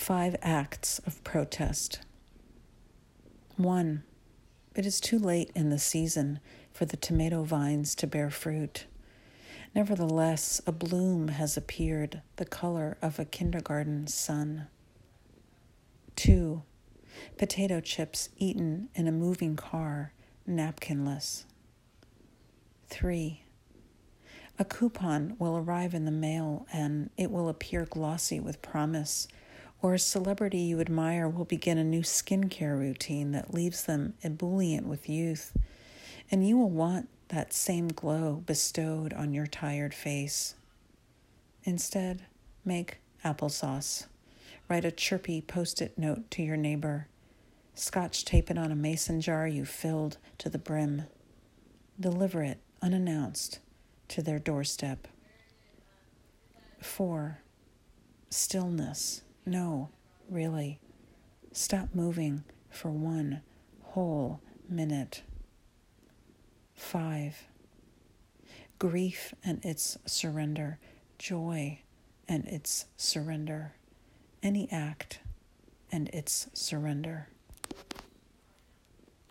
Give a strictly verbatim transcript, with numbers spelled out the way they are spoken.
Five acts of protest. One, it is too late in the season for the tomato vines to bear fruit. Nevertheless, a bloom has appeared, the color of a kindergarten sun. Two, potato chips eaten in a moving car, napkinless. Three, a coupon will arrive in the mail and it will appear glossy with promise, or a celebrity you admire will begin a new skincare routine that leaves them ebullient with youth, and you will want that same glow bestowed on your tired face. Instead, make applesauce. Write a chirpy post-it note to your neighbor. Scotch tape it on a mason jar you filled to the brim. Deliver it unannounced to their doorstep. Four, stillness. No, really. Stop moving for one whole minute. Five, grief and its surrender, joy and its surrender, any act and its surrender.